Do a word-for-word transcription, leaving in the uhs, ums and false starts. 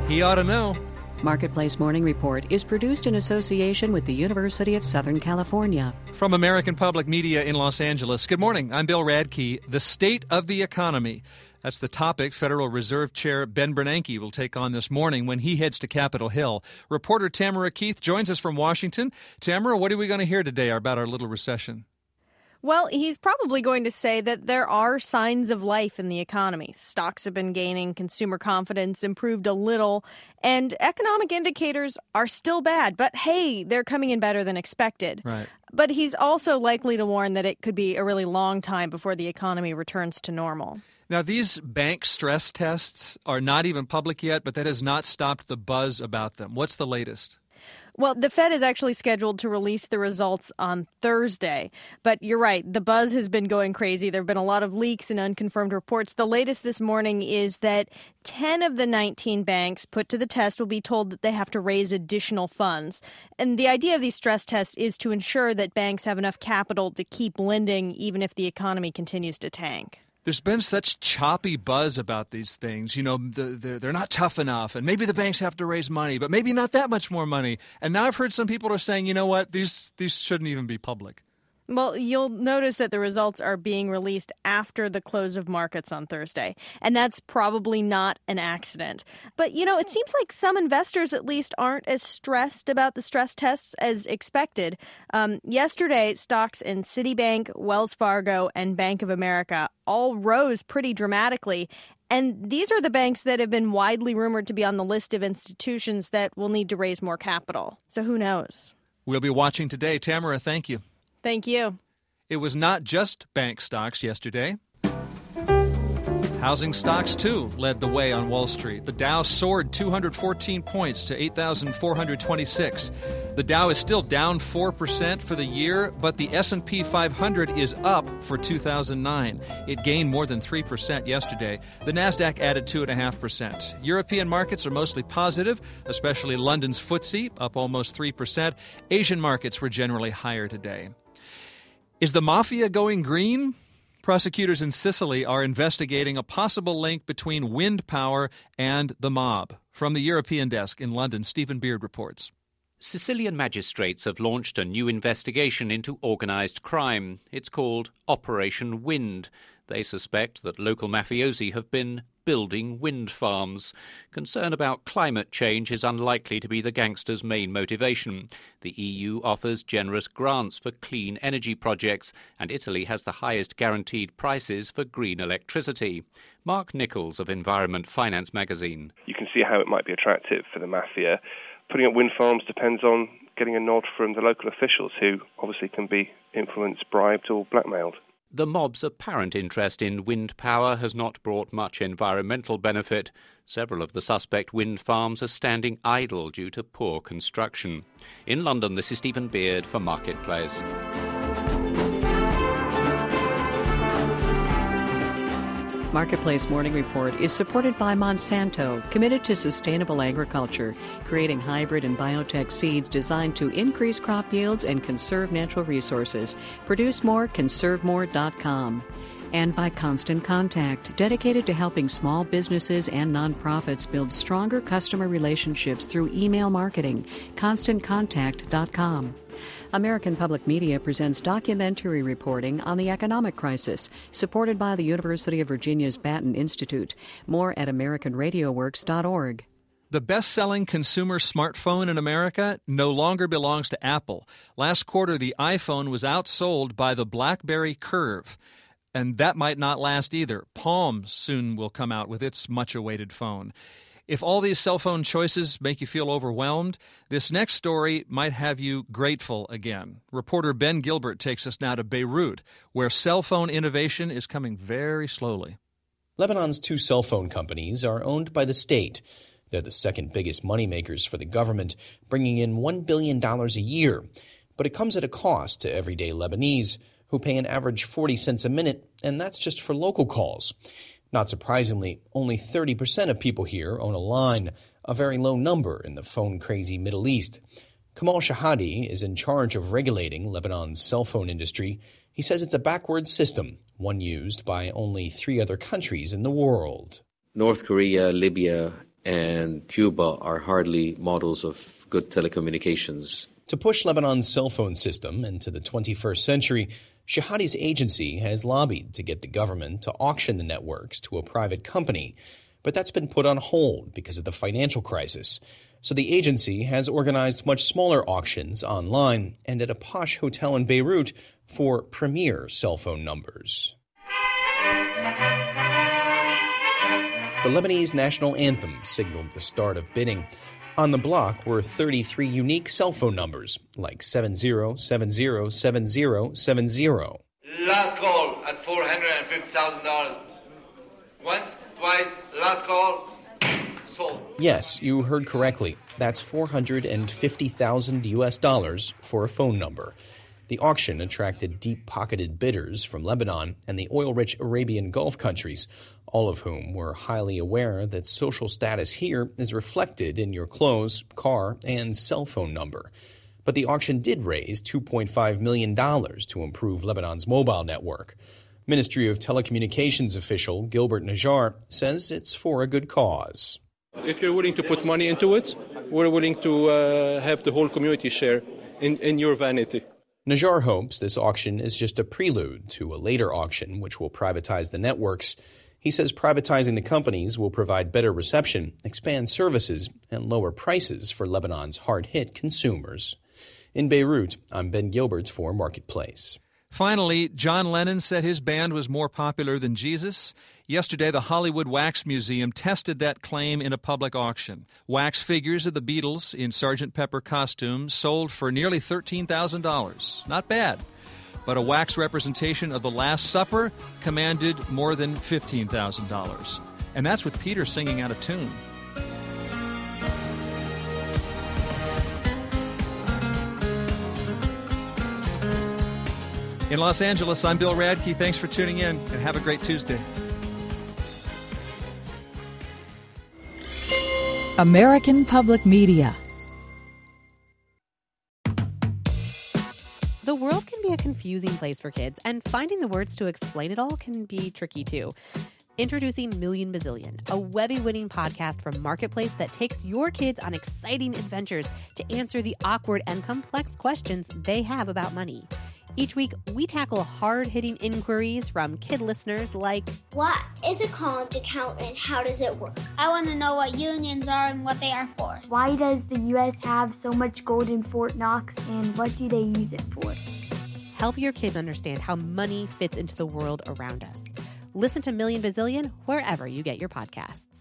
He ought to know. Marketplace Morning Report is produced in association with the University of Southern California. From American Public Media in Los Angeles, good morning. I'm Bill Radke. The state of the economy. That's the topic Federal Reserve Chair Ben Bernanke will take on this morning when he heads to Capitol Hill. Reporter Tamara Keith joins us from Washington. Tamara, what are we going to hear today about our little recession? Well, he's probably going to say that there are signs of life in the economy. Stocks have been gaining, consumer confidence improved a little, and economic indicators are still bad. But hey, they're coming in better than expected. Right. But he's also likely to warn that it could be a really long time before the economy returns to normal. Now, these bank stress tests are not even public yet, but that has not stopped the buzz about them. What's the latest? Well, the Fed is actually scheduled to release the results on Thursday. But you're right, the buzz has been going crazy. There have been a lot of leaks and unconfirmed reports. The latest this morning is that ten of the nineteen banks put to the test will be told that they have to raise additional funds. And the idea of these stress tests is to ensure that banks have enough capital to keep lending even if the economy continues to tank. There's been such choppy buzz about these things. You know, they're, they're not tough enough, and maybe the banks have to raise money, but maybe not that much more money. And now I've heard some people are saying, you know what, these these shouldn't even be public. Well, you'll notice that the results are being released after the close of markets on Thursday, and that's probably not an accident. But, you know, it seems like some investors at least aren't as stressed about the stress tests as expected. Um, yesterday, stocks in Citibank, Wells Fargo, and Bank of America all rose pretty dramatically. And these are the banks that have been widely rumored to be on the list of institutions that will need to raise more capital. So who knows? We'll be watching today. Tamara, thank you. Thank you. It was not just bank stocks yesterday. Housing stocks, too, led the way on Wall Street. The Dow soared two hundred fourteen points to eight thousand four hundred twenty-six. The Dow is still down four percent for the year, but the S and P five hundred is up for two thousand nine. It gained more than three percent yesterday. The Nasdaq added two point five percent. European markets are mostly positive, especially London's F T S E, up almost three percent. Asian markets were generally higher today. Is the mafia going green? Prosecutors in Sicily are investigating a possible link between wind power and the mob. From the European desk in London, Stephen Beard reports. Sicilian magistrates have launched a new investigation into organised crime. It's called Operation Wind. They suspect that local mafiosi have been building wind farms. Concern about climate change is unlikely to be the gangsters' main motivation. The E U offers generous grants for clean energy projects, and Italy has the highest guaranteed prices for green electricity. Mark Nichols of Environment Finance magazine. You can see how it might be attractive for the mafia. Putting up wind farms depends on getting a nod from the local officials, who obviously can be influenced, bribed or blackmailed. The mob's apparent interest in wind power has not brought much environmental benefit. Several of the suspect wind farms are standing idle due to poor construction. In London, this is Stephen Beard for Marketplace. Marketplace Morning Report is supported by Monsanto, committed to sustainable agriculture, creating hybrid and biotech seeds designed to increase crop yields and conserve natural resources. Produce more, conserve more dot com. And by Constant Contact, dedicated to helping small businesses and nonprofits build stronger customer relationships through email marketing. constant contact dot com. American Public Media presents documentary reporting on the economic crisis, supported by the University of Virginia's Batten Institute. More at american radio works dot org. The best-selling consumer smartphone in America no longer belongs to Apple. Last quarter, the iPhone was outsold by the BlackBerry Curve. And that might not last either. Palm soon will come out with its much-awaited phone. If all these cell phone choices make you feel overwhelmed, this next story might have you grateful again. Reporter Ben Gilbert takes us now to Beirut, where cell phone innovation is coming very slowly. Lebanon's two cell phone companies are owned by the state. They're the second biggest moneymakers for the government, bringing in one billion dollars a year. But it comes at a cost to everyday Lebanese, who pay an average forty cents a minute, and that's just for local calls. Not surprisingly, only thirty percent of people here own a line, a very low number in the phone-crazy Middle East. Kamal Shahadi is in charge of regulating Lebanon's cell phone industry. He says it's a backwards system, one used by only three other countries in the world. North Korea, Libya, and Cuba are hardly models of good telecommunications. To push Lebanon's cell phone system into the twenty-first century, Shehadi's agency has lobbied to get the government to auction the networks to a private company, but that's been put on hold because of the financial crisis. So the agency has organized much smaller auctions online and at a posh hotel in Beirut for premier cell phone numbers. The Lebanese national anthem signaled the start of bidding. On the block were thirty-three unique cell phone numbers, like seven zero seven zero seven zero seven zero. Last call at four hundred fifty thousand dollars. Once, twice, last call, sold. Yes, you heard correctly. That's four hundred fifty thousand U S dollars for a phone number. The auction attracted deep-pocketed bidders from Lebanon and the oil-rich Arabian Gulf countries, all of whom were highly aware that social status here is reflected in your clothes, car, and cell phone number. But the auction did raise two point five million dollars to improve Lebanon's mobile network. Ministry of Telecommunications official Gilbert Najjar says it's for a good cause. If you're willing to put money into it, we're willing to uh, have the whole community share in, in your vanity. Najjar hopes this auction is just a prelude to a later auction which will privatize the networks. He says privatizing the companies will provide better reception, expand services, and lower prices for Lebanon's hard-hit consumers. In Beirut, I'm Ben Gilbert for Marketplace. Finally, John Lennon said his band was more popular than Jesus. Yesterday, the Hollywood Wax Museum tested that claim in a public auction. Wax figures of the Beatles in Sergeant Pepper costumes sold for nearly thirteen thousand dollars. Not bad. But a wax representation of the Last Supper commanded more than fifteen thousand dollars. And that's with Peter singing out of tune. In Los Angeles, I'm Bill Radke. Thanks for tuning in, and have a great Tuesday. American Public Media. The world can be a confusing place for kids, and finding the words to explain it all can be tricky too. Introducing Million Bazillion, a Webby-winning podcast from Marketplace that takes your kids on exciting adventures to answer the awkward and complex questions they have about money. Each week, we tackle hard-hitting inquiries from kid listeners like, what is a college account and how does it work? I want to know what unions are and what they are for. Why does the U S have so much gold in Fort Knox and what do they use it for? Help your kids understand how money fits into the world around us. Listen to Million Bazillion wherever you get your podcasts.